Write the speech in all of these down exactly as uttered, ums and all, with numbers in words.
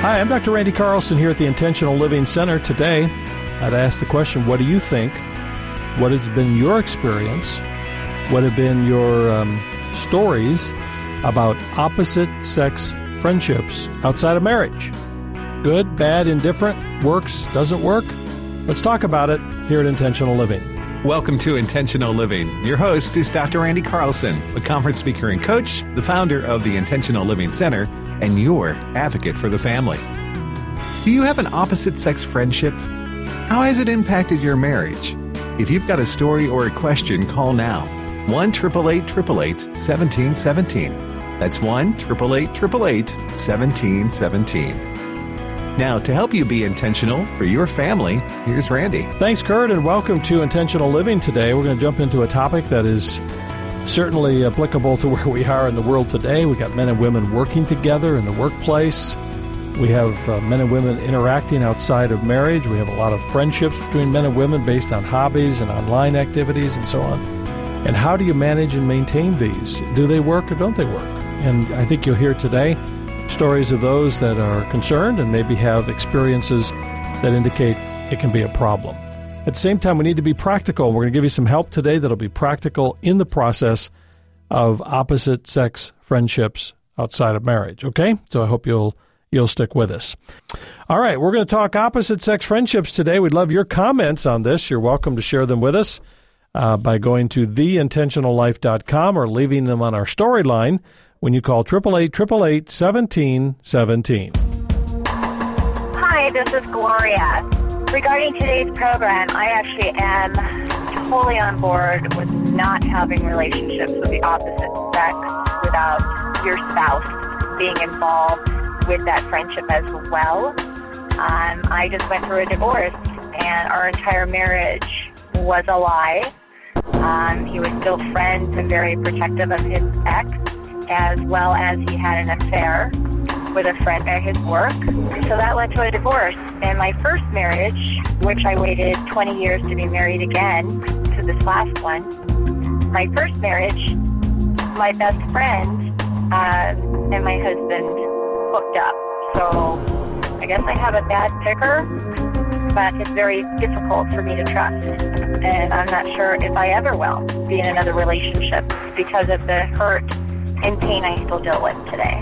Hi, I'm Doctor Randy Carlson here at the Intentional Living Center. Today, I'd ask the question, what do you think? What has been your experience? What have been your um, stories about opposite-sex friendships outside of marriage? Good, bad, indifferent, works, doesn't work? Let's talk about it here at Intentional Living. Welcome to Intentional Living. Your host is Doctor Randy Carlson, a conference speaker and coach, the founder of the Intentional Living Center, and your advocate for the family. Do you have an opposite-sex friendship? How has it impacted your marriage? If you've got a story or a question, call now. one eight eight eight, eight eight eight, one seven one seven. That's one eight eight eight, eight eight eight, one seven one seven. Now, to help you be intentional for your family, here's Randy. Thanks, Kurt, and welcome to Intentional Living today. We're going to jump into a topic that is certainly applicable to where we are in the world today. We've got men and women working together in the workplace. We have uh, men and women interacting outside of marriage. We have a lot of friendships between men and women based on hobbies and online activities and so on. And how do you manage and maintain these? Do they work or don't they work? And I think you'll hear today stories of those that are concerned and maybe have experiences that indicate it can be a problem. At the same time, we need to be practical. We're going to give you some help today that'll be practical in the process of opposite-sex friendships outside of marriage, okay? So I hope you'll you'll stick with us. All right, we're going to talk opposite-sex friendships today. We'd love your comments on this. You're welcome to share them with us uh, by going to the intentional life dot com or leaving them on our storyline when you call eight eight eight, eight eight eight, one seven one seven. Hi, this is Gloria. Regarding today's program, I actually am totally on board with not having relationships with the opposite sex without your spouse being involved with that friendship as well. Um, I just went through a divorce, and our entire marriage was a lie. Um, he was still friends and very protective of his ex, as well as he had an affair with a friend at his work. So that led to a divorce. And my first marriage, which I waited twenty years to be married again to this last one, my first marriage, my best friend uh, and my husband hooked up. So I guess I have a bad picker, but it's very difficult for me to trust. And I'm not sure if I ever will be in another relationship because of the hurt and pain I still deal with today.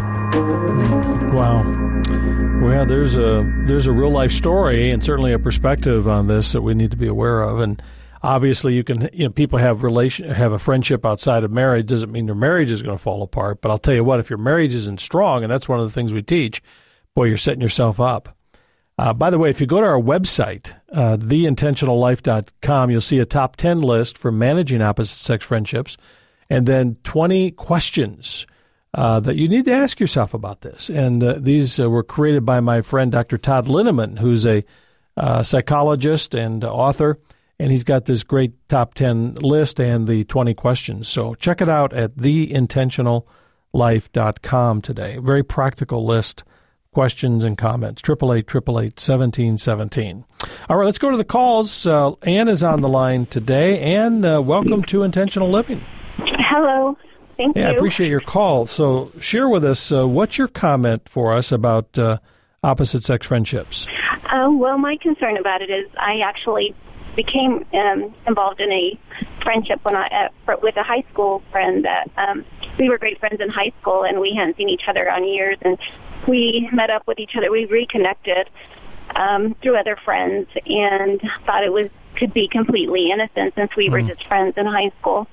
Wow. Well, there's a there's a real life story and certainly a perspective on this that we need to be aware of. And obviously, you can you know people have relation have a friendship outside of marriage. Doesn't mean their marriage is going to fall apart. But I'll tell you what, if your marriage isn't strong, and that's one of the things we teach, boy, you're setting yourself up. Uh, by the way, if you go to our website, uh, the intentional life dot com, you'll see a top ten list for managing opposite sex friendships, and then twenty questions Uh, that you need to ask yourself about this. And uh, these uh, were created by my friend, Doctor Todd Linneman, who's a uh, psychologist and author, and he's got this great top ten list and the twenty questions. So check it out at the intentional life dot com today. Very practical list, questions and comments. eight eight eight, eight eight eight, one seven one seven. All right, let's go to the calls. Uh, Ann is on the line today. Ann, uh, welcome to Intentional Living. Hello. Thank yeah, you. I appreciate your call. So share with us, uh, what's your comment for us about uh, opposite-sex friendships? Um, well, my concern about it is I actually became um, involved in a friendship when I uh, with a high school friend. That um, we were great friends in high school, and we hadn't seen each other on years. And we met up with each other. We reconnected um, through other friends, and thought it was could be completely innocent since we mm. were just friends in high school.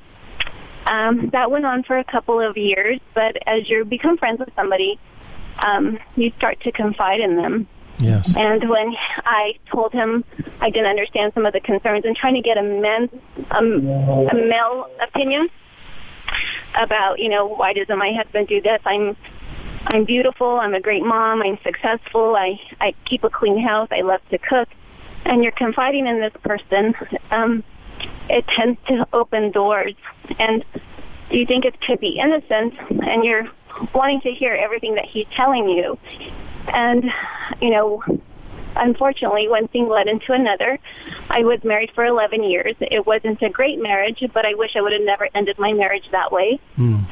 Um, that went on for a couple of years, but as you become friends with somebody, um, you start to confide in them. Yes. And when I told him I didn't understand some of the concerns and trying to get a, men, um, a male opinion about, you know, why doesn't my husband do this? I'm I'm beautiful. I'm a great mom. I'm successful. I, I keep a clean house. I love to cook. And you're confiding in this person. Um, it tends to open doors. And you think it could be innocent, and you're wanting to hear everything that he's telling you. And, you know, unfortunately, one thing led into another. I was married for eleven years. It wasn't a great marriage, but I wish I would have never ended my marriage that way. Mm.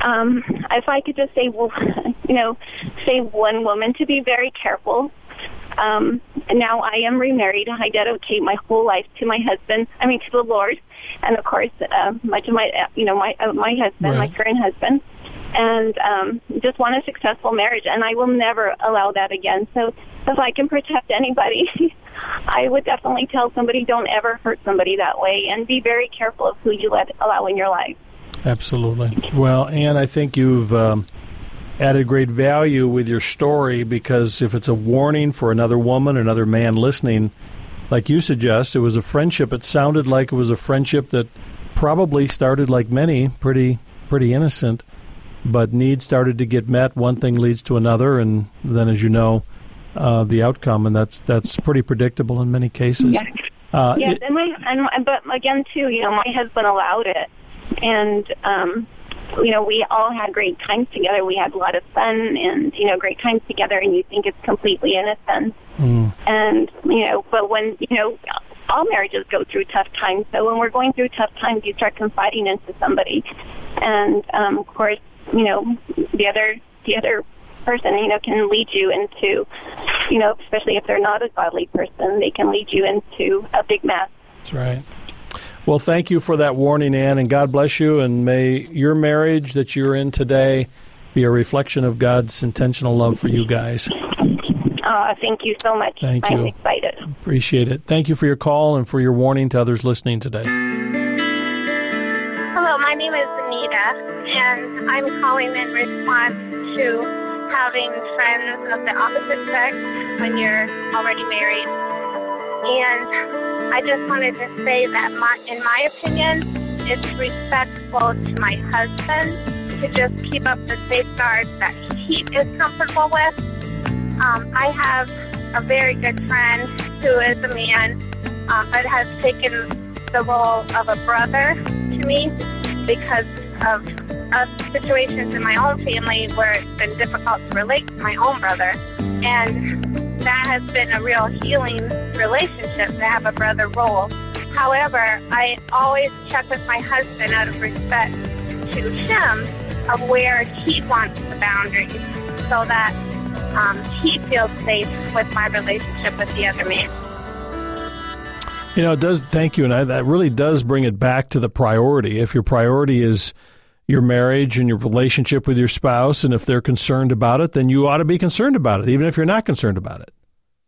um, if I could just say, well, you know, say one woman to be very careful. Um, now I am remarried. I dedicate my whole life to my husband. I mean, to the Lord, and of course, uh, much of my, uh, you know, my uh, my husband, right. my current husband, and um, just want a successful marriage. And I will never allow that again. So, if I can protect anybody, I would definitely tell somebody, don't ever hurt somebody that way, and be very careful of who you let allow in your life. Absolutely. Well, Ann, I think you've um, added great value with your story, because if it's a warning for another woman, another man listening, like you suggest, it was a friendship. It sounded like it was a friendship that probably started, like many, pretty pretty innocent, but needs started to get met. One thing leads to another, and then, as you know, uh, the outcome, and that's that's pretty predictable in many cases. Yes, uh, yes it, and my and but again too, you know, my husband allowed it, and um, you know, we all had great times together. We had a lot of fun, and you know, great times together. And you think it's completely innocent, mm. and you know, but when you know, all marriages go through tough times. So when we're going through tough times, you start confiding into somebody, and um, of course, you know, the other the other. person, you know, can lead you into, you know, especially if they're not a godly person, they can lead you into a big mess. That's right. Well, thank you for that warning, Ann, and God bless you, and may your marriage that you're in today be a reflection of God's intentional love for you guys. Uh, thank you so much. Thank you. I'm excited. Appreciate it. Thank you for your call and for your warning to others listening today. Hello, my name is Anita, and I'm calling in response to having friends of the opposite sex when you're already married. And I just wanted to say that my, in my opinion, it's respectful to my husband to just keep up the safeguards that he is comfortable with. Um, I have a very good friend who is a man, um, but has taken the role of a brother to me because of of situations in my own family where it's been difficult to relate to my own brother. And that has been a real healing relationship to have a brother role. However, I always check with my husband out of respect to him of where he wants the boundaries so that um, he feels safe with my relationship with the other man. You know, it does, thank you, and I, that really does bring it back to the priority. If your priority is your marriage and your relationship with your spouse, and if they're concerned about it, then you ought to be concerned about it, even if you're not concerned about it.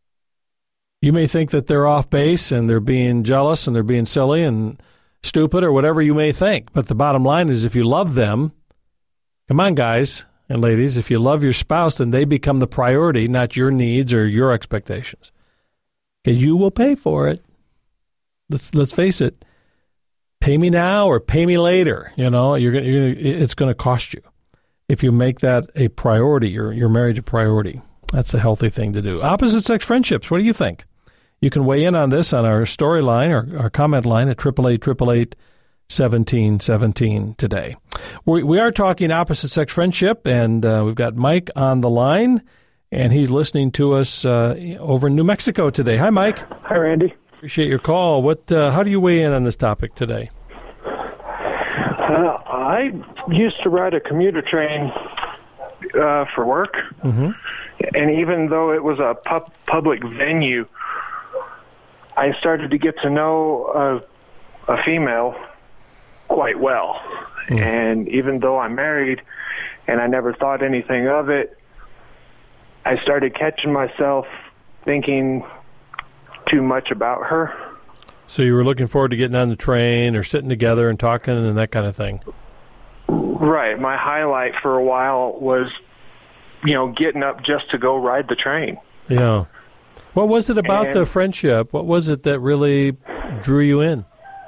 You may think that they're off base and they're being jealous and they're being silly and stupid or whatever you may think, but the bottom line is if you love them, come on, guys and ladies, if you love your spouse, then they become the priority, not your needs or your expectations. Because you will pay for it. Let's let's face it. Pay me now or pay me later. You know, you're gonna, you're gonna, it's going to cost you. If you make that a priority, your your marriage a priority, that's a healthy thing to do. Opposite sex friendships. What do you think? You can weigh in on this on our story line or our comment line at triple eight triple eight seventeen seventeen today. We we are talking opposite sex friendship, and uh, we've got Mike on the line, and he's listening to us uh, over in New Mexico today. Hi, Mike. Hi, Randy. Appreciate your call. What? Uh, how do you weigh in on this topic today? Uh, I used to ride a commuter train uh, for work, mm-hmm. and even though it was a pub- public venue, I started to get to know a, a female quite well. Mm. And even though I'm married and I never thought anything of it, I started catching myself thinking too much about her. So you were looking forward to getting on the train or sitting together and talking and that kind of thing. Right. My highlight for a while was, you know, getting up just to go ride the train. Yeah. What was it about and the friendship? What was it that really drew you in?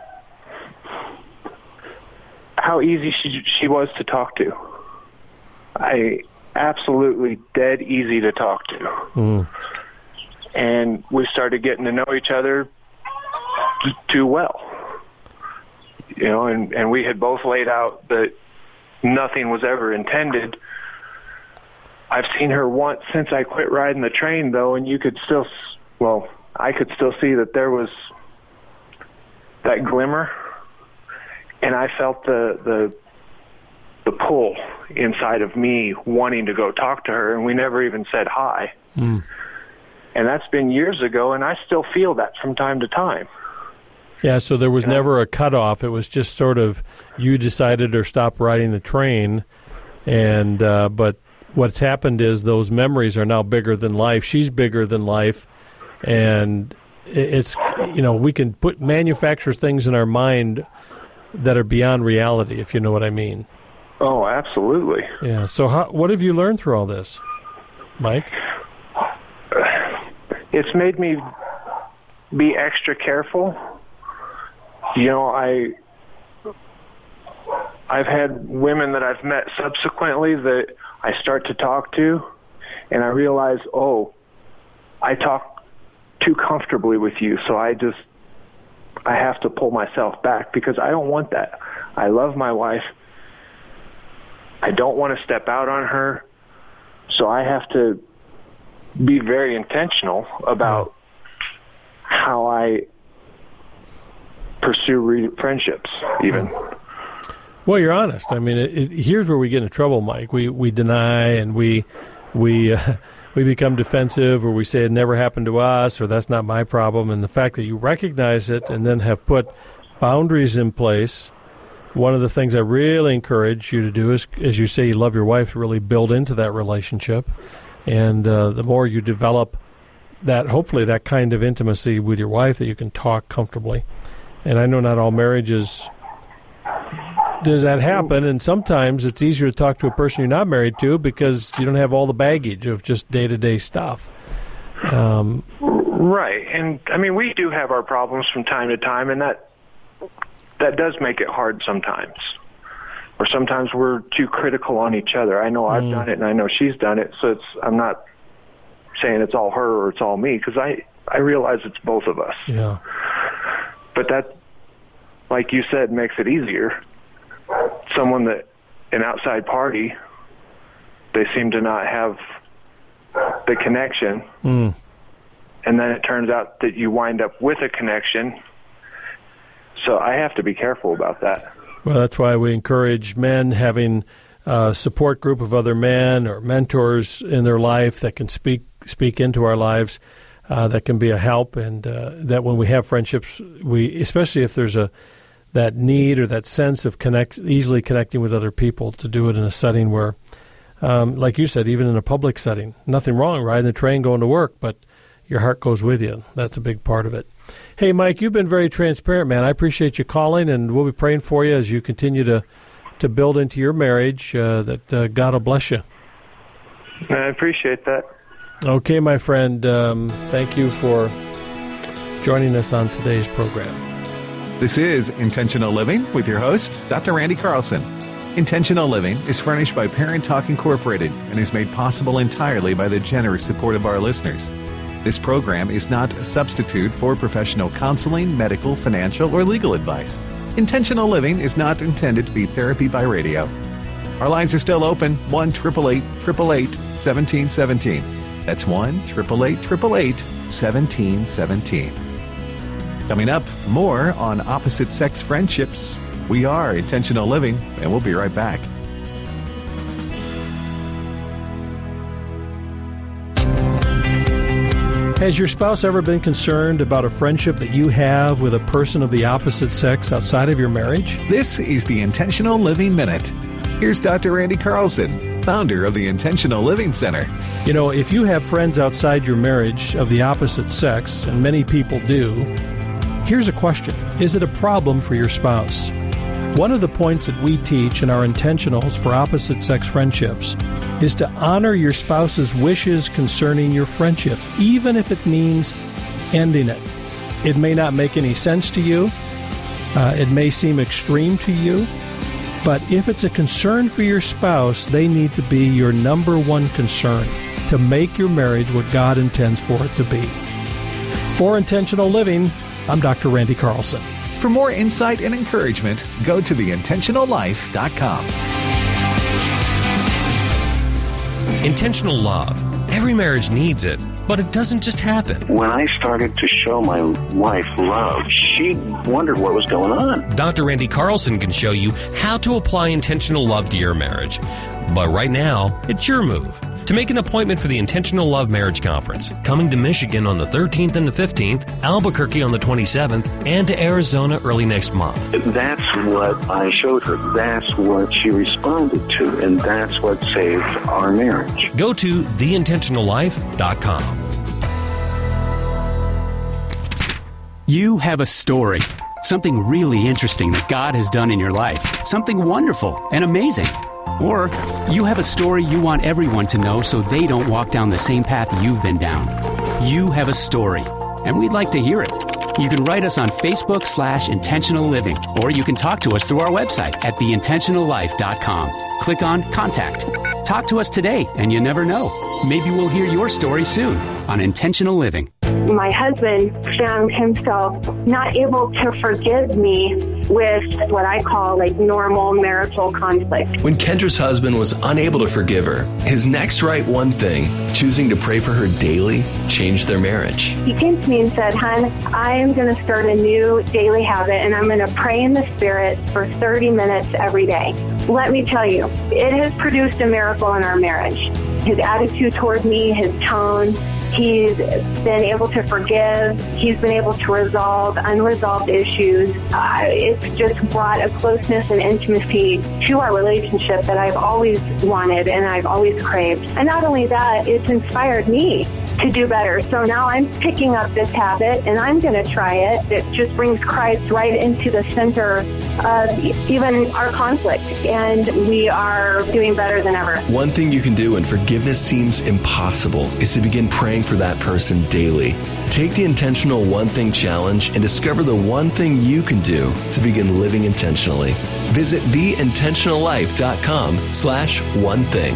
How easy she she was to talk to. I absolutely dead easy to talk to. Mm. And we started getting to know each other too well. You know, and, and we had both laid out that nothing was ever intended. I've seen her once since I quit riding the train, though, and you could still, well, I could still see that there was that glimmer, and I felt the the, the pull inside of me wanting to go talk to her, and we never even said hi. Mm. And that's been years ago, and I still feel that from time to time. Yeah, so there was And never I, a cutoff. It was just sort of you decided or stopped riding the train, and uh, but what's happened is those memories are now bigger than life. She's bigger than life, and it's, you know, we can put manufacture things in our mind that are beyond reality, if you know what I mean. Oh, absolutely. Yeah. So how, what have you learned through all this, Mike? It's made me be extra careful. You know, I, I've had women that I've met subsequently that I start to talk to, and I realize, oh, I talk too comfortably with you, so I just, I have to pull myself back because I don't want that. I love my wife. I don't want to step out on her, so I have to be very intentional about how I pursue re- friendships, even. Well, you're honest. I mean, it, it, here's where we get into trouble, Mike. We we deny and we we uh, we become defensive, or we say it never happened to us, or that's not my problem. And the fact that you recognize it and then have put boundaries in place. One of the things I really encourage you to do is, as you say, you love your wife, really build into that relationship. And uh, the more you develop that, hopefully that kind of intimacy with your wife, that you can talk comfortably. And I know not all marriages does that happen, and sometimes it's easier to talk to a person you're not married to because you don't have all the baggage of just day-to-day stuff. Um, right. And, I mean, we do have our problems from time to time, and that that does make it hard sometimes. Or sometimes we're too critical on each other. I know I've mm. done it, and I know she's done it, so it's I'm not saying it's all her or it's all me, because I, I realize it's both of us. Yeah. But that, like you said, makes it easier. Someone that, an outside party, they seem to not have the connection, mm. and then it turns out that you wind up with a connection. So I have to be careful about that. Well, that's why we encourage men having a support group of other men or mentors in their life that can speak speak into our lives, uh, that can be a help, and uh, that when we have friendships, we, especially if there's a that need or that sense of connect easily connecting with other people, to do it in a setting where, um, like you said, even in a public setting, nothing wrong riding the train going to work, but your heart goes with you. That's a big part of it. Hey, Mike, you've been very transparent, man. I appreciate you calling, and we'll be praying for you as you continue to, to build into your marriage, uh, that uh, God will bless you. I appreciate that. Okay, my friend. Um, thank you for joining us on today's program. This is Intentional Living with your host, Doctor Randy Carlson. Intentional Living is furnished by Parent Talk Incorporated and is made possible entirely by the generous support of our listeners. This program is not a substitute for professional counseling, medical, financial, or legal advice. Intentional Living is not intended to be therapy by radio. Our lines are still open, one eight eight eight, eight eight eight, one seven one seven. That's one eight eight eight, eight eight eight, one seven one seven. Coming up, more on opposite-sex friendships. We are Intentional Living, and we'll be right back. Has your spouse ever been concerned about a friendship that you have with a person of the opposite sex outside of your marriage? This is the Intentional Living Minute. Here's Doctor Randy Carlson, founder of the Intentional Living Center. You know, if you have friends outside your marriage of the opposite sex, and many people do, here's a question. Is it a problem for your spouse? One of the points that we teach in our intentionals for opposite-sex friendships is to honor your spouse's wishes concerning your friendship, even if it means ending it. It may not make any sense to you. Uh, it may seem extreme to you. But if it's a concern for your spouse, they need to be your number one concern to make your marriage what God intends for it to be. For Intentional Living, I'm Doctor Randy Carlson. For more insight and encouragement, go to the intentional life dot com. Intentional love. Every marriage needs it, but it doesn't just happen. When I started to show my wife love, she wondered what was going on. Doctor Randy Carlson can show you how to apply intentional love to your marriage. But right now, it's your move. To make an appointment for the Intentional Love Marriage Conference, coming to Michigan on the thirteenth and the fifteenth, Albuquerque on the twenty-seventh, and to Arizona early next month. That's what I showed her. That's what she responded to, and that's what saved our marriage. Go to the intentional life dot com. You have a story, something really interesting that God has done in your life, something wonderful and amazing. Or you have a story you want everyone to know so they don't walk down the same path you've been down. You have a story, and we'd like to hear it. You can write us on Facebook slash Intentional Living, or you can talk to us through our website at the intentional life dot com. Click on Contact. Talk to us today, and you never know. Maybe we'll hear your story soon on Intentional Living. My husband found himself not able to forgive me with what I call like normal marital conflict. When Kendra's husband was unable to forgive her, his next right one thing, choosing to pray for her daily, changed their marriage. He came to me and said, "Hon, I am going to start a new daily habit, and I'm going to pray in the Spirit for thirty minutes every day." Let me tell you, it has produced a miracle in our marriage. His attitude toward me, his tone, he's been able to forgive. He's been able to resolve unresolved issues. Uh, it's just brought a closeness and intimacy to our relationship that I've always wanted and I've always craved. And not only that, it's inspired me to do better. So now I'm picking up this habit and I'm going to try it. It just brings Christ right into the center of even our conflict, and we are doing better than ever. One thing you can do when forgiveness seems impossible is to begin praying for that person daily. Take the Intentional One Thing Challenge and discover the one thing you can do to begin living intentionally. Visit the intentional life dot com slash one thing.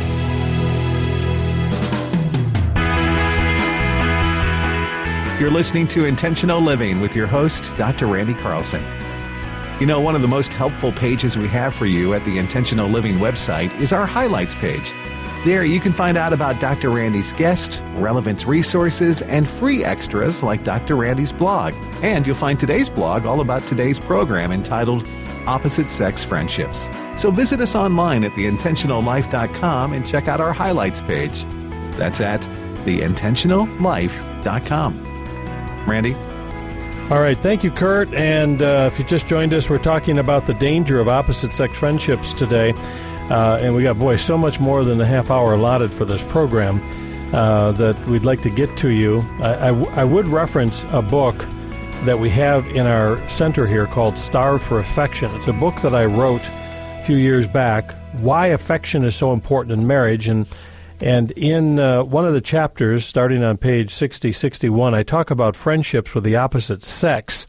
You're listening to Intentional Living with your host, Doctor Randy Carlson. You know, one of the most helpful pages we have for you at the Intentional Living website is our highlights page. There you can find out about Doctor Randy's guests, relevant resources, and free extras like Doctor Randy's blog. And you'll find today's blog all about today's program entitled Opposite Sex Friendships. So visit us online at the intentional life dot com and check out our highlights page. That's at the intentional life dot com. Randy? All right. Thank you, Kurt. And uh, if you just joined us, we're talking about the danger of opposite-sex friendships today. Uh, and we got, boy, so much more than the half hour allotted for this program uh, that we'd like to get to you. I, I, w- I would reference a book that we have in our center here called Starve for Affection. It's a book that I wrote a few years back, Why Affection is So Important in Marriage. And And in uh, one of the chapters, starting on page sixty, sixty-one, I talk about friendships with the opposite sex.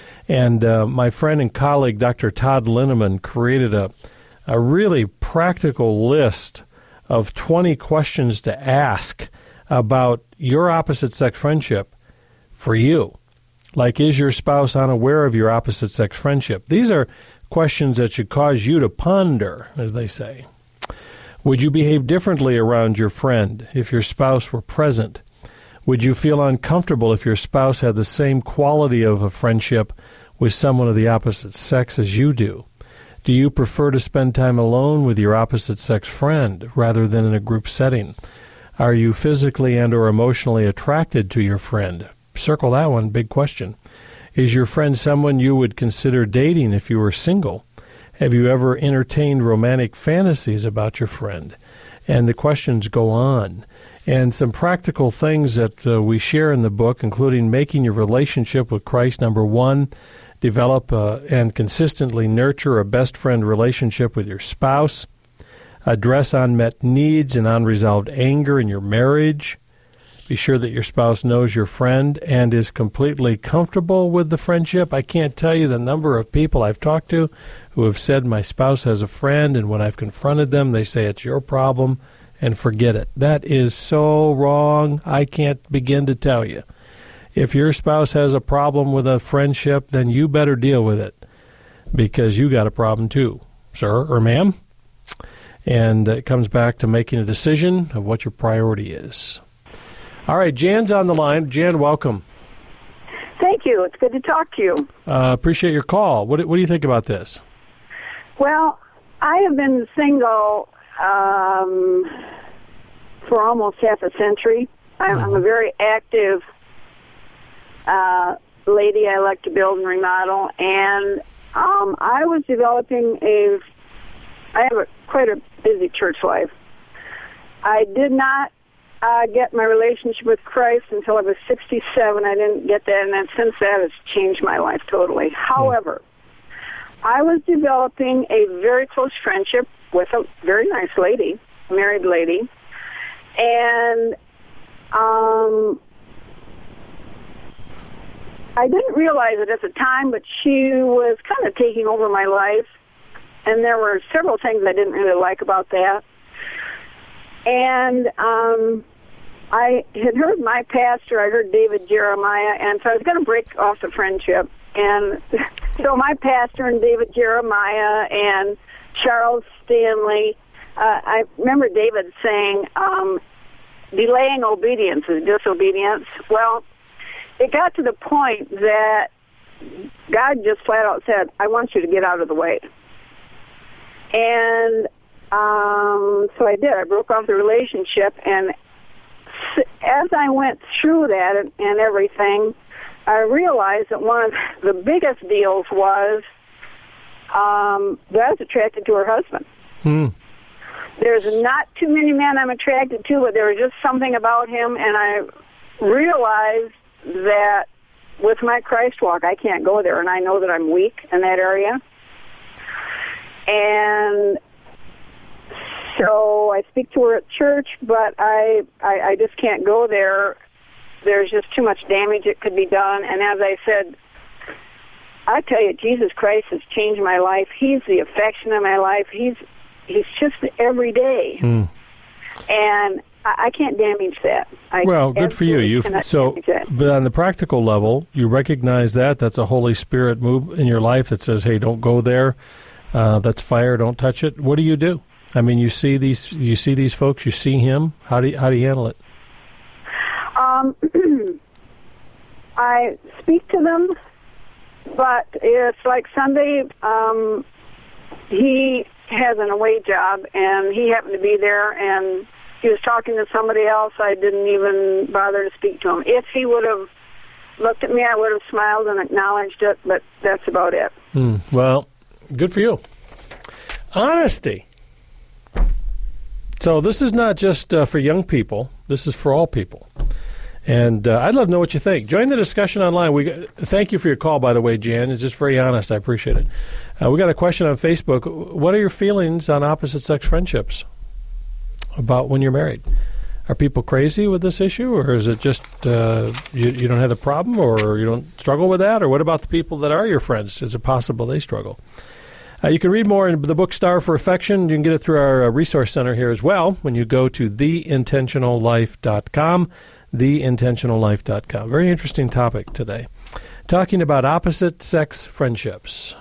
And uh, my friend and colleague, Doctor Todd Linneman, created a, a really practical list of twenty questions to ask about your opposite sex friendship for you. Like, is your spouse unaware of your opposite sex friendship? These are questions that should cause you to ponder, as they say. Would you behave differently around your friend if your spouse were present? Would you feel uncomfortable if your spouse had the same quality of a friendship with someone of the opposite sex as you do? Do you prefer to spend time alone with your opposite sex friend rather than in a group setting? Are you physically and or emotionally attracted to your friend? Circle that one, big question. Is your friend someone you would consider dating if you were single? Have you ever entertained romantic fantasies about your friend? And the questions go on. And some practical things that uh, we share in the book, including making your relationship with Christ number one, develop uh, and consistently nurture a best friend relationship with your spouse, address unmet needs and unresolved anger in your marriage, be sure that your spouse knows your friend and is completely comfortable with the friendship. I can't tell you the number of people I've talked to who have said my spouse has a friend, and when I've confronted them, they say it's your problem and forget it. That is so wrong. I can't begin to tell you. If your spouse has a problem with a friendship, then you better deal with it because you got a problem too, sir or ma'am. And it comes back to making a decision of what your priority is. All right, Jan's on the line. Jan, welcome. Thank you. It's good to talk to you. Uh, appreciate your call. What, what do you think about this? Well, I have been single um, for almost half a century. I'm, I'm a very active uh, lady. I like to build and remodel, and um, I was developing a. I have a, quite a busy church life. I did not uh, get my relationship with Christ until I was sixty-seven. I didn't get that, and then since that, it's changed my life totally. However, I was developing a very close friendship with a very nice lady, married lady, and um, I didn't realize it at the time, but she was kind of taking over my life, and there were several things I didn't really like about that. And um, I had heard my pastor, I heard David Jeremiah, and so I was going to break off the friendship. And so my pastor and David Jeremiah and Charles Stanley, uh, I remember David saying, um, delaying obedience is disobedience. Well, it got to the point that God just flat out said, I want you to get out of the way. And um, so I did. I broke off the relationship, and as I went through that and, and everything, I realized that one of the biggest deals was um, that I was attracted to her husband. Hmm. There's not too many men I'm attracted to, but there was just something about him, and I realized that with my Christ walk, I can't go there, and I know that I'm weak in that area. And so I speak to her at church, but I, I, I just can't go there. There's just too much damage that could be done. And as I said, I tell you, Jesus Christ has changed my life. He's the affection of my life. He's he's just every day. Mm. And I, I can't damage that. I well, good for you. You so, but on the practical level, you recognize that. That's a Holy Spirit move in your life that says, hey, don't go there. Uh, that's fire. Don't touch it. What do you do? I mean, you see these. You see these folks. You see him. How do you, how do you handle it? Um, I speak to them, but it's like Sunday. Um, he has an away job, and he happened to be there, and he was talking to somebody else. I didn't even bother to speak to him. If he would have looked at me, I would have smiled and acknowledged it, but that's about it. Mm, well. Good for you. Honesty. So this is not just uh, for young people. This is for all people. And uh, I'd love to know what you think. Join the discussion online. We got, thank you for your call, by the way, Jan. It's just very honest. I appreciate it. Uh, we got a question on Facebook. What are your feelings on opposite-sex friendships about when you're married? Are people crazy with this issue, or is it just uh, you, you don't have the problem, or you don't struggle with that? Or what about the people that are your friends? Is it possible they struggle? Uh, you can read more in the book Star for Affection. You can get it through our uh, resource center here as well when you go to the intentional life dot com, the intentional life dot com. Very interesting topic today. Talking about opposite-sex friendships.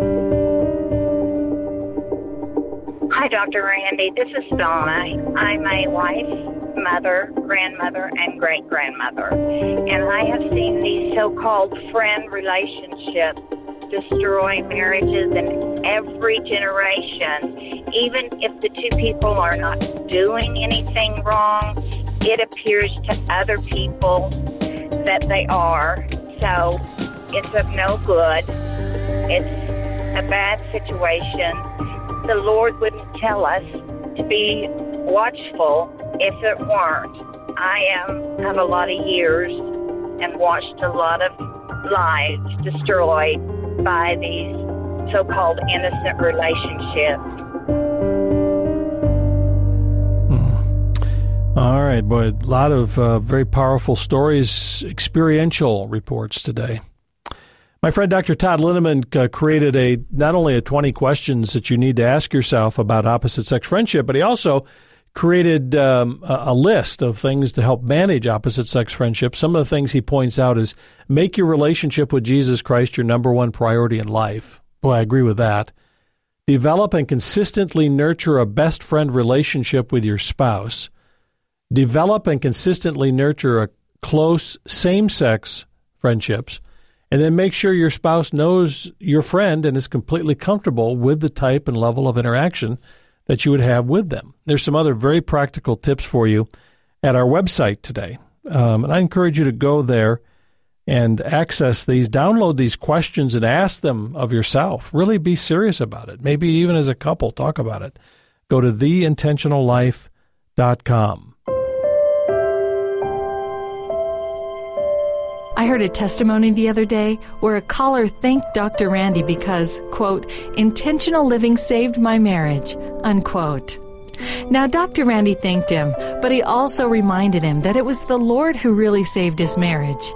Hi, Doctor Randy. This is Donna. I'm a wife, mother, grandmother, and great-grandmother. And I have seen these so-called friend relationships destroy marriages in every generation. Even if the two people are not doing anything wrong, it appears to other people that they are. So it's of no good. It's a bad situation. The Lord wouldn't tell us to be watchful if it weren't. I am have a lot of years and watched a lot of lives destroyed by these so-called innocent relationships. Hmm. All right, boy, a lot of uh, very powerful stories, experiential reports today. My friend Doctor Todd Linneman uh, created a not only a twenty questions that you need to ask yourself about opposite-sex friendship, but he also created um, a, a list of things to help manage opposite-sex friendships. Some of the things he points out is make your relationship with Jesus Christ your number one priority in life. Boy, I agree with that. Develop and consistently nurture a best friend relationship with your spouse. develop and consistently nurture a close same-sex friendships, and then make sure your spouse knows your friend and is completely comfortable with the type and level of interaction that you would have with them. There's some other very practical tips for you at our website today. Um, and I encourage you to go there and access these, download these questions and ask them of yourself. Really be serious about it. Maybe even as a couple, talk about it. Go to the intentional life dot com. I heard a testimony the other day where a caller thanked Doctor Randy because, quote, intentional living saved my marriage, unquote. Now, Doctor Randy thanked him, but he also reminded him that it was the Lord who really saved his marriage.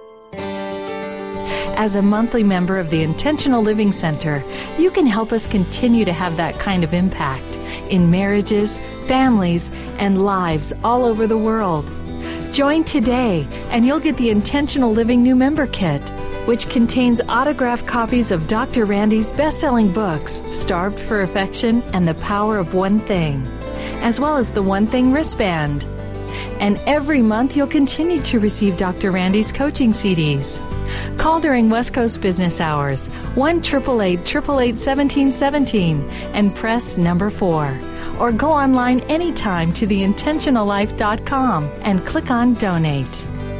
As a monthly member of the Intentional Living Center, you can help us continue to have that kind of impact in marriages, families, and lives all over the world. Join today, and you'll get the Intentional Living New Member Kit, which contains autographed copies of Doctor Randy's best-selling books, Starved for Affection and The Power of One Thing, as well as the One Thing wristband. And every month, you'll continue to receive Doctor Randy's coaching C Ds. Call during West Coast business hours, one eight eight eight, eight eight eight, one seven one seven, and press number four. Or go online anytime to the intentional life dot com and click on Donate.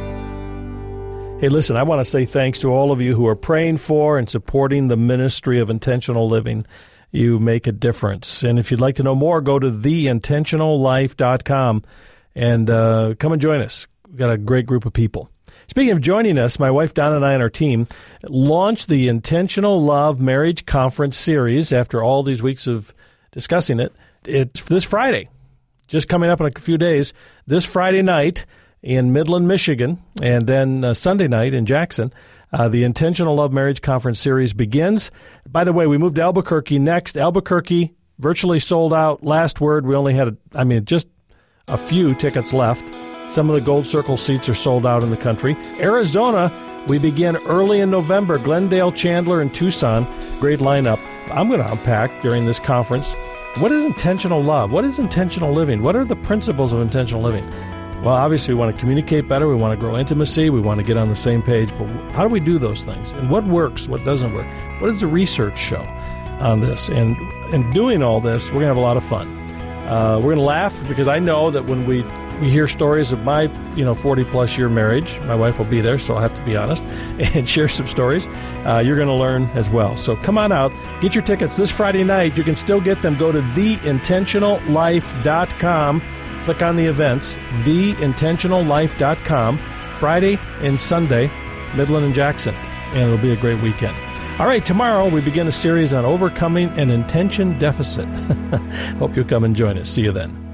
Hey, listen, I want to say thanks to all of you who are praying for and supporting the ministry of intentional living. You make a difference. And if you'd like to know more, go to the intentional life dot com and uh, come and join us. We've got a great group of people. Speaking of joining us, my wife Donna and I and our team launched the Intentional Love Marriage Conference series after all these weeks of discussing it. It's this Friday, just coming up in a few days, this Friday night in Midland, Michigan, and then uh, Sunday night in Jackson. Uh, the Intentional Love Marriage Conference series begins. By the way, we moved to Albuquerque next. Albuquerque, virtually sold out. Last word, we only had, a, I mean, just a few tickets left. Some of the Gold Circle seats are sold out in the country. Arizona, we begin early in November. Glendale, Chandler, and Tucson. Great lineup. I'm going to unpack during this conference. What is intentional love? What is intentional living? What are the principles of intentional living? Well, obviously, we want to communicate better. We want to grow intimacy. We want to get on the same page. But how do we do those things? And what works? What doesn't work? What does the research show on this? And in doing all this, we're going to have a lot of fun. Uh, we're going to laugh because I know that when we, we hear stories of my, you know, forty-plus year marriage, my wife will be there, so I'll have to be honest, and share some stories. Uh, you're going to learn as well. So come on out. Get your tickets this Friday night. You can still get them. Go to the intentional life dot com. Click on the events, the intentional life dot com. Friday and Sunday, Midland and Jackson. And it'll be a great weekend. All right, tomorrow we begin a series on overcoming an intention deficit. Hope you'll come and join us. See you then.